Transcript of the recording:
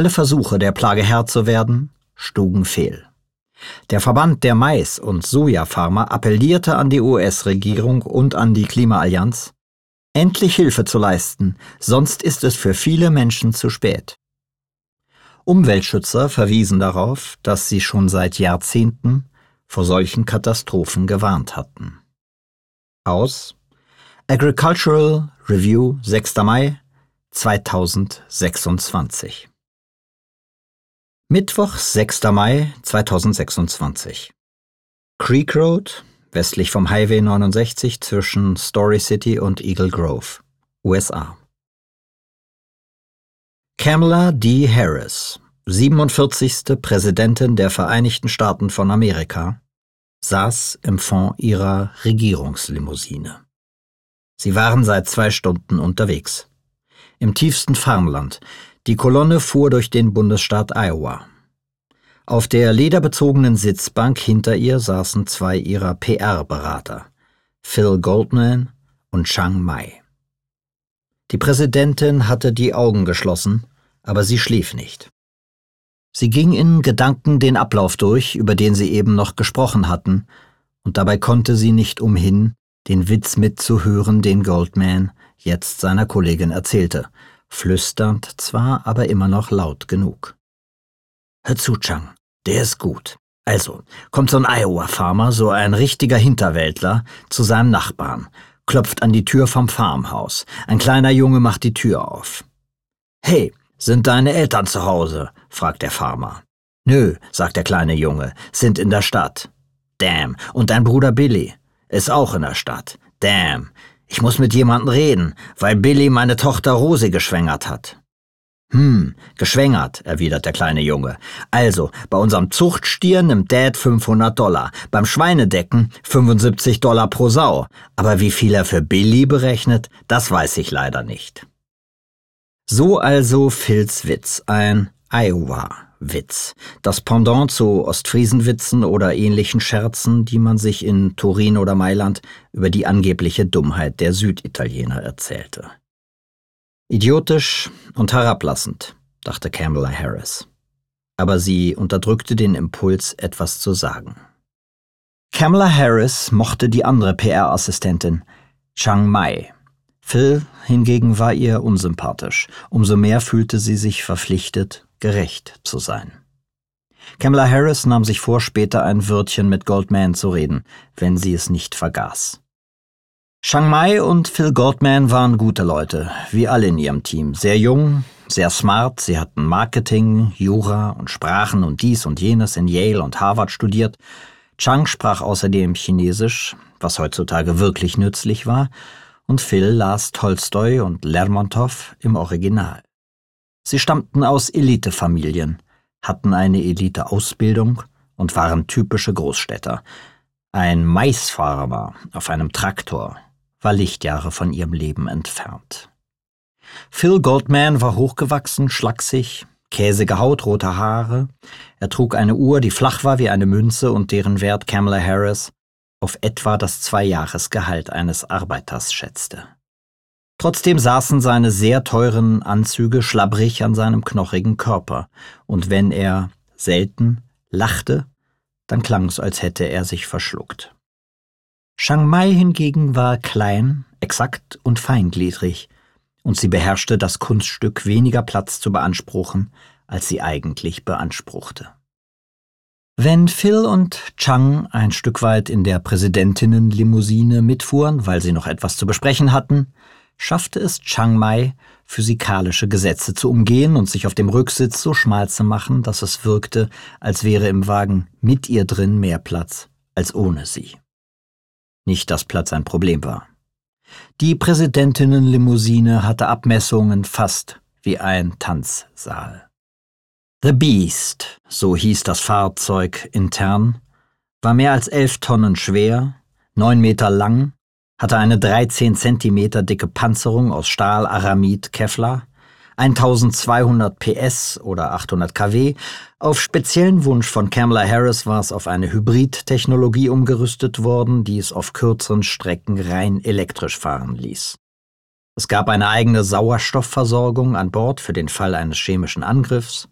Alle Versuche, der Plage Herr zu werden, schlugen fehl. Der Verband der Mais- und Sojafarmer appellierte an die US-Regierung und an die Klimaallianz, endlich Hilfe zu leisten, sonst ist es für viele Menschen zu spät. Umweltschützer verwiesen darauf, dass sie schon seit Jahrzehnten vor solchen Katastrophen gewarnt hatten. Aus Agricultural Review, 6. Mai 2026. Mittwoch, 6. Mai 2026. Creek Road, westlich vom Highway 69 zwischen Story City und Eagle Grove, USA. Kamala D. Harris, 47. Präsidentin der Vereinigten Staaten von Amerika, saß im Fond ihrer Regierungslimousine. Sie waren seit 2 Stunden unterwegs. Im tiefsten Farmland. Die Kolonne fuhr durch den Bundesstaat Iowa. Auf der lederbezogenen Sitzbank hinter ihr saßen 2 ihrer PR-Berater, Phil Goldman und Chiang Mai. Die Präsidentin hatte die Augen geschlossen, aber sie schlief nicht. Sie ging in Gedanken den Ablauf durch, über den sie eben noch gesprochen hatten, und dabei konnte sie nicht umhin, den Witz mitzuhören, den Goldman jetzt seiner Kollegin erzählte, flüsternd zwar, aber immer noch laut genug. Hör zu, Chang, der ist gut. Also, kommt so ein Iowa-Farmer, so ein richtiger Hinterwäldler, zu seinem Nachbarn, klopft an die Tür vom Farmhaus. Ein kleiner Junge macht die Tür auf. »Hey, sind deine Eltern zu Hause?« fragt der Farmer. »Nö«, sagt der kleine Junge, »sind in der Stadt.« »Damn, und dein Bruder Billy?« »Ist auch in der Stadt.« »Damn, ich muss mit jemandem reden, weil Billy meine Tochter Rosi geschwängert hat.« Geschwängert«, erwidert der kleine Junge. »Also, bei unserem Zuchtstier nimmt Dad $500, beim Schweinedecken $75 pro Sau. Aber wie viel er für Billy berechnet, das weiß ich leider nicht.« So also Phils Witz, ein Iowa-Witz. Das Pendant zu Ostfriesenwitzen oder ähnlichen Scherzen, die man sich in Turin oder Mailand über die angebliche Dummheit der Süditaliener erzählte. Idiotisch und herablassend, dachte Kamala Harris. Aber sie unterdrückte den Impuls, etwas zu sagen. Kamala Harris mochte die andere PR-Assistentin, Chiang Mai. Phil hingegen war ihr unsympathisch. Umso mehr fühlte sie sich verpflichtet, gerecht zu sein. Kamala Harris nahm sich vor, später ein Wörtchen mit Goldman zu reden, wenn sie es nicht vergaß. Chiang Mai und Phil Goldman waren gute Leute, wie alle in ihrem Team. Sehr jung, sehr smart, sie hatten Marketing, Jura und Sprachen und dies und jenes in Yale und Harvard studiert. Chang sprach außerdem Chinesisch, was heutzutage wirklich nützlich war, und Phil las Tolstoi und Lermontow im Original. Sie stammten aus Elitefamilien, hatten eine Eliteausbildung und waren typische Großstädter. Ein Maisfarmer auf einem Traktor war Lichtjahre von ihrem Leben entfernt. Phil Goldman war hochgewachsen, schlaksig, käsige Haut, rote Haare. Er trug eine Uhr, die flach war wie eine Münze und deren Wert Kamala Harris auf etwa das 2-Jahresgehalt eines Arbeiters schätzte. Trotzdem saßen seine sehr teuren Anzüge schlabbrig an seinem knochigen Körper, und wenn er selten lachte, dann klang es, als hätte er sich verschluckt. Chiang Mai hingegen war klein, exakt und feingliedrig, und sie beherrschte das Kunststück, weniger Platz zu beanspruchen, als sie eigentlich beanspruchte. Wenn Phil und Chang ein Stück weit in der Präsidentinnenlimousine mitfuhren, weil sie noch etwas zu besprechen hatten, schaffte es Chiang Mai, physikalische Gesetze zu umgehen und sich auf dem Rücksitz so schmal zu machen, dass es wirkte, als wäre im Wagen mit ihr drin mehr Platz als ohne sie. Nicht, dass Platz ein Problem war. Die Präsidentinnenlimousine hatte Abmessungen fast wie ein Tanzsaal. The Beast, so hieß das Fahrzeug intern, war mehr als 11 Tonnen schwer, 9 Meter lang, hatte eine 13 Zentimeter dicke Panzerung aus Stahl, Aramid, Kevlar, 1200 PS oder 800 kW. Auf speziellen Wunsch von Kamala Harris war es auf eine Hybrid-Technologie umgerüstet worden, die es auf kürzeren Strecken rein elektrisch fahren ließ. Es gab eine eigene Sauerstoffversorgung an Bord für den Fall eines chemischen Angriffs.